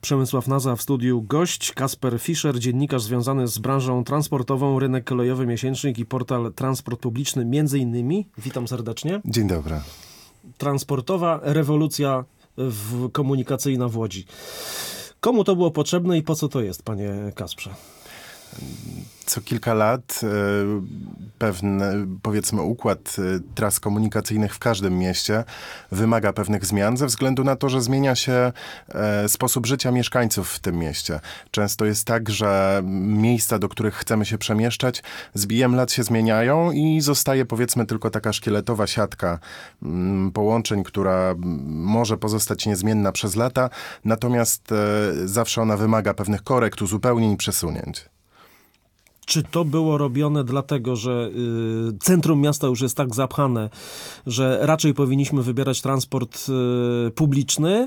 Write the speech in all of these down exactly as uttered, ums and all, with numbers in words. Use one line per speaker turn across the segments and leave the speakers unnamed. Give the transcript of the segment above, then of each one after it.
Przemysław Naza w studiu, gość Kasper Fischer, dziennikarz związany z branżą transportową, Rynek Kolejowy Miesięcznik i portal Transport Publiczny między innymi. Witam serdecznie.
Dzień dobry.
Transportowa rewolucja w komunikacyjna w Łodzi. Komu to było potrzebne i po co to jest, panie Kasprze?
Co kilka lat pewien, powiedzmy, układ tras komunikacyjnych w każdym mieście wymaga pewnych zmian ze względu na to, że zmienia się sposób życia mieszkańców w tym mieście. Często jest tak, że miejsca, do których chcemy się przemieszczać, z bijem lat się zmieniają i zostaje, powiedzmy, tylko taka szkieletowa siatka połączeń, która może pozostać niezmienna przez lata, natomiast zawsze ona wymaga pewnych korekt, uzupełnień i przesunięć.
Czy to było robione dlatego, że y, centrum miasta już jest tak zapchane, że raczej powinniśmy wybierać transport y, publiczny?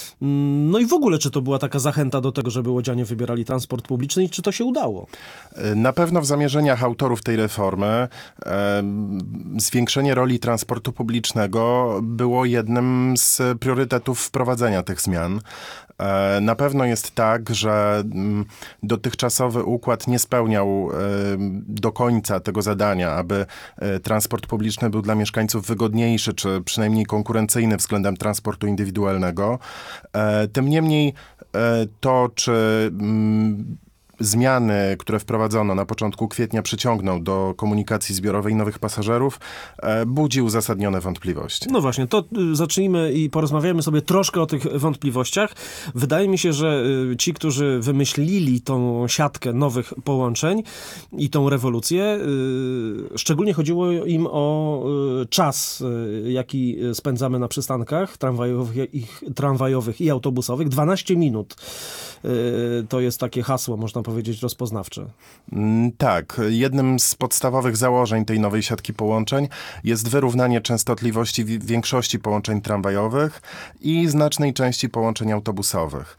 No i w ogóle, czy to była taka zachęta do tego, żeby łodzianie wybierali transport publiczny i czy to się udało?
Na pewno w zamierzeniach autorów tej reformy e, zwiększenie roli transportu publicznego było jednym z priorytetów wprowadzenia tych zmian. E, na pewno jest tak, że m, dotychczasowy układ nie spełniał e, do końca tego zadania, aby e, transport publiczny był dla mieszkańców wygodniejszy, czy przynajmniej konkurencyjny względem transportu indywidualnego. E, tym niemniej e, to, czy m, zmiany, które wprowadzono na początku kwietnia, przyciągną do komunikacji zbiorowej nowych pasażerów, e, budzi uzasadnione wątpliwości.
No właśnie, to zacznijmy i porozmawiamy sobie troszkę o tych wątpliwościach. Wydaje mi się, że ci, którzy wymyślili tą siatkę nowych połączeń i tą rewolucję, szczególnie chodziło im o czas, jaki spędzamy na przystankach tramwajowych i, tramwajowych i autobusowych. dwanaście minut. To jest takie hasło, można powiedzieć, rozpoznawcze.
Tak. Jednym z podstawowych założeń tej nowej siatki połączeń jest wyrównanie częstotliwości większości połączeń tramwajowych i znacznej części połączeń autobusowych.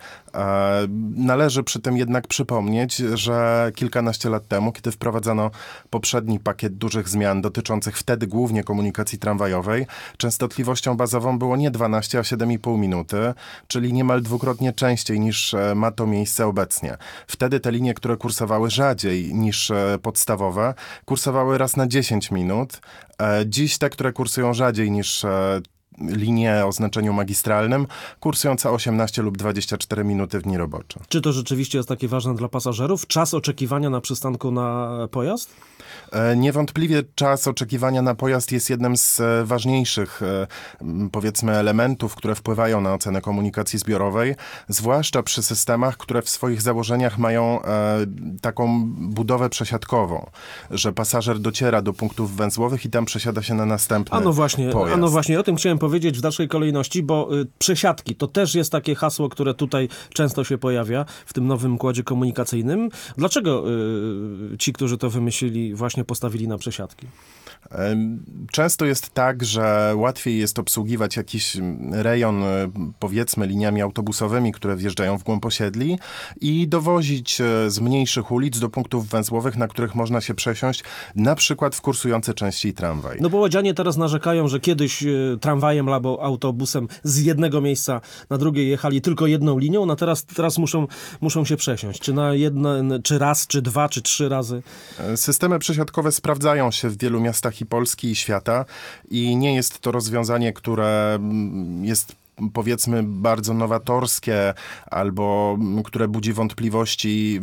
Należy przy tym jednak przypomnieć, że kilkanaście lat temu, kiedy wprowadzano poprzedni pakiet dużych zmian dotyczących wtedy głównie komunikacji tramwajowej, częstotliwością bazową było nie dwanaście, a siedem i pół minuty, czyli niemal dwukrotnie częściej niż ma to miejsce obecnie. Wtedy te linie, które kursowały rzadziej niż podstawowe, kursowały raz na dziesięć minut. Dziś te, które kursują rzadziej niż linie o znaczeniu magistralnym, kursująca osiemnaście lub dwadzieścia cztery minuty w dni robocze.
Czy to rzeczywiście jest takie ważne dla pasażerów? Czas oczekiwania na przystanku na pojazd?
Niewątpliwie czas oczekiwania na pojazd jest jednym z ważniejszych, powiedzmy, elementów, które wpływają na ocenę komunikacji zbiorowej, zwłaszcza przy systemach, które w swoich założeniach mają taką budowę przesiadkową, że pasażer dociera do punktów węzłowych i tam przesiada się na następny
a no właśnie,
pojazd.
A no właśnie, o tym chciałem powiedzieć w dalszej kolejności, bo y, przesiadki to też jest takie hasło, które tutaj często się pojawia w tym nowym układzie komunikacyjnym. Dlaczego y, ci, którzy to wymyślili, właśnie postawili na przesiadki?
Często jest tak, że łatwiej jest obsługiwać jakiś rejon, powiedzmy, liniami autobusowymi, które wjeżdżają w głąb osiedli i dowozić z mniejszych ulic do punktów węzłowych, na których można się przesiąść, na przykład w kursujący częściej tramwaj.
No bo łodzianie teraz narzekają, że kiedyś tramwajem albo autobusem z jednego miejsca na drugie jechali tylko jedną linią, no teraz, teraz muszą, muszą się przesiąść. Czy na jedno, czy raz, czy dwa, czy trzy razy?
Systemy przesiadkowe sprawdzają się w wielu miastach i Polski, i świata i nie jest to rozwiązanie, które jest, powiedzmy, bardzo nowatorskie albo które budzi wątpliwości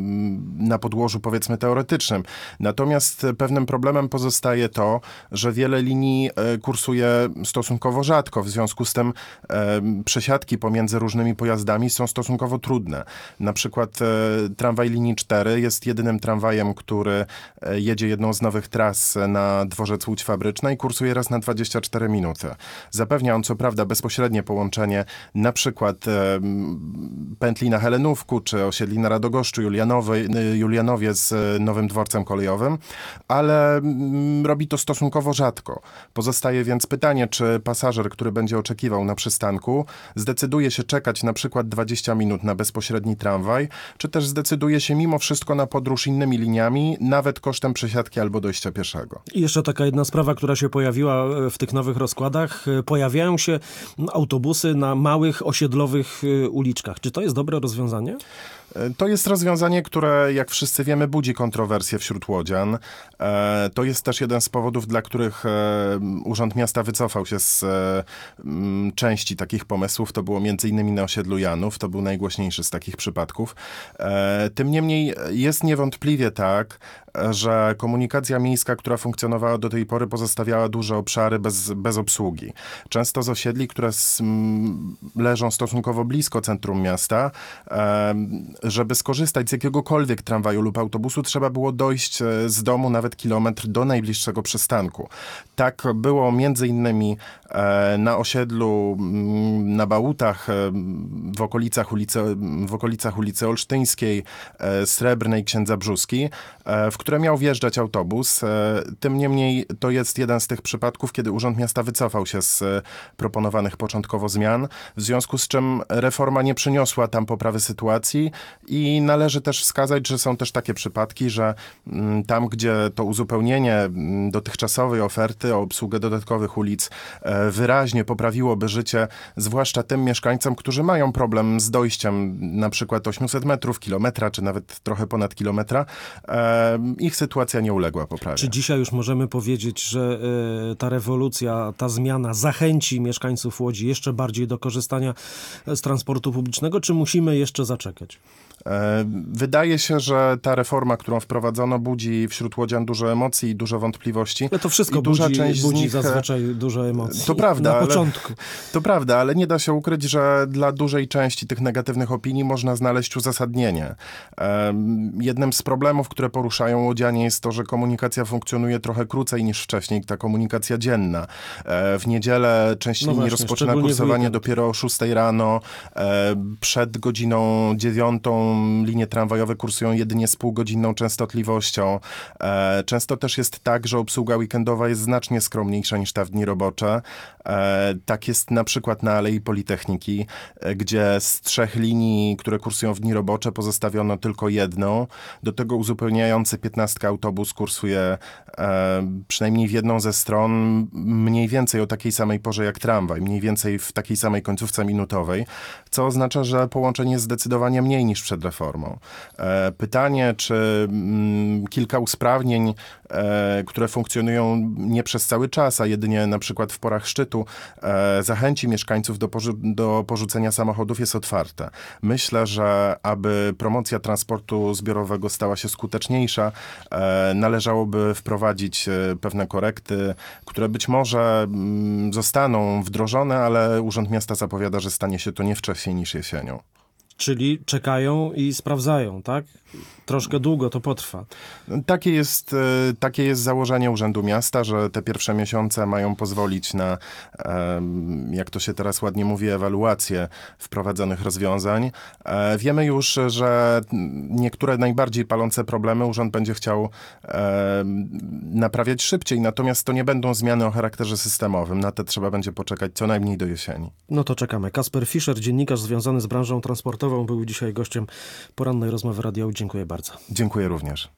na podłożu, powiedzmy, teoretycznym. Natomiast pewnym problemem pozostaje to, że wiele linii kursuje stosunkowo rzadko. W związku z tym e, przesiadki pomiędzy różnymi pojazdami są stosunkowo trudne. Na przykład e, tramwaj linii cztery jest jedynym tramwajem, który jedzie jedną z nowych tras na dworzec Łódź Fabryczna i kursuje raz na dwadzieścia cztery minuty. Zapewnia on co prawda bezpośrednie połączenie na przykład e, pętli na Helenówku, czy osiedli na Radogoszczu, Julianowie, Julianowie z nowym dworcem kolejowym, ale m, robi to stosunkowo rzadko. Pozostaje więc pytanie, czy pasażer, który będzie oczekiwał na przystanku, zdecyduje się czekać na przykład dwadzieścia minut na bezpośredni tramwaj, czy też zdecyduje się mimo wszystko na podróż innymi liniami, nawet kosztem przesiadki albo dojścia pieszego.
I jeszcze taka jedna sprawa, która się pojawiła w tych nowych rozkładach. Pojawiają się autobusy na małych osiedlowych uliczkach. Czy to jest jest dobre rozwiązanie?
To jest rozwiązanie, które, jak wszyscy wiemy, budzi kontrowersje wśród łodzian. To jest też jeden z powodów, dla których Urząd Miasta wycofał się z części takich pomysłów. To było między innymi na osiedlu Janów. To był najgłośniejszy z takich przypadków. Tym niemniej jest niewątpliwie tak, że komunikacja miejska, która funkcjonowała do tej pory, pozostawiała duże obszary bez, bez obsługi. Często z osiedli, które s, m, leżą stosunkowo blisko centrum miasta, e, żeby skorzystać z jakiegokolwiek tramwaju lub autobusu, trzeba było dojść z domu nawet kilometr do najbliższego przystanku. Tak było między innymi e, na osiedlu m, na Bałutach, e, w okolicach ulicy, w okolicach ulicy Olsztyńskiej, e, Srebrnej, Księdza Brzóski, e, w które miał wjeżdżać autobus. Tym niemniej to jest jeden z tych przypadków, kiedy Urząd Miasta wycofał się z proponowanych początkowo zmian, w związku z czym reforma nie przyniosła tam poprawy sytuacji i należy też wskazać, że są też takie przypadki, że tam, gdzie to uzupełnienie dotychczasowej oferty o obsługę dodatkowych ulic wyraźnie poprawiłoby życie, zwłaszcza tym mieszkańcom, którzy mają problem z dojściem na przykład osiemset metrów, kilometra, czy nawet trochę ponad kilometra, ich sytuacja nie uległa poprawie.
Czy dzisiaj już możemy powiedzieć, że y, ta rewolucja, ta zmiana zachęci mieszkańców Łodzi jeszcze bardziej do korzystania z transportu publicznego, czy musimy jeszcze zaczekać?
Wydaje się, że ta reforma, którą wprowadzono, budzi wśród łodzian dużo emocji i dużo wątpliwości.
Ale to wszystko
I duża
budzi,
część
budzi
z nich...
zazwyczaj dużo emocji.
To prawda,
na
ale,
początku.
To prawda, ale nie da się ukryć, że dla dużej części tych negatywnych opinii można znaleźć uzasadnienie. Um, jednym z problemów, które poruszają łodzianie, jest to, że komunikacja funkcjonuje trochę krócej niż wcześniej, ta komunikacja dzienna. E, w niedzielę część
no
linii
właśnie,
rozpoczyna kursowanie dopiero o szóstej rano. E, przed godziną dziewiątą linie tramwajowe kursują jedynie z półgodzinną częstotliwością. E, często też jest tak, że obsługa weekendowa jest znacznie skromniejsza niż ta w dni robocze. E, tak jest na przykład na Alei Politechniki, e, gdzie z trzech linii, które kursują w dni robocze, pozostawiono tylko jedną. Do tego uzupełniający piętnastka autobus kursuje e, przynajmniej w jedną ze stron mniej więcej o takiej samej porze jak tramwaj, mniej więcej w takiej samej końcówce minutowej, co oznacza, że połączeń jest zdecydowanie mniej niż przed reformą. E, pytanie, czy mm, kilka usprawnień, e, które funkcjonują nie przez cały czas, a jedynie na przykład w porach szczytu, e, zachęci mieszkańców do, porzu- do porzucenia samochodów, jest otwarte. Myślę, że aby promocja transportu zbiorowego stała się skuteczniejsza, e, należałoby wprowadzić e, pewne korekty, które być może mm, zostaną wdrożone, ale Urząd Miasta zapowiada, że stanie się to nie wcześniej niż jesienią.
Czyli czekają i sprawdzają, tak? Troszkę długo to potrwa.
Takie jest, takie jest założenie Urzędu Miasta, że te pierwsze miesiące mają pozwolić na, jak to się teraz ładnie mówi, ewaluację wprowadzonych rozwiązań. Wiemy już, że niektóre najbardziej palące problemy urząd będzie chciał naprawiać szybciej, natomiast to nie będą zmiany o charakterze systemowym. Na te trzeba będzie poczekać co najmniej do jesieni.
No to czekamy. Kasper Fischer, dziennikarz związany z branżą transportową, był dzisiaj gościem porannej rozmowy radiowej. Dziękuję bardzo.
Dziękuję również.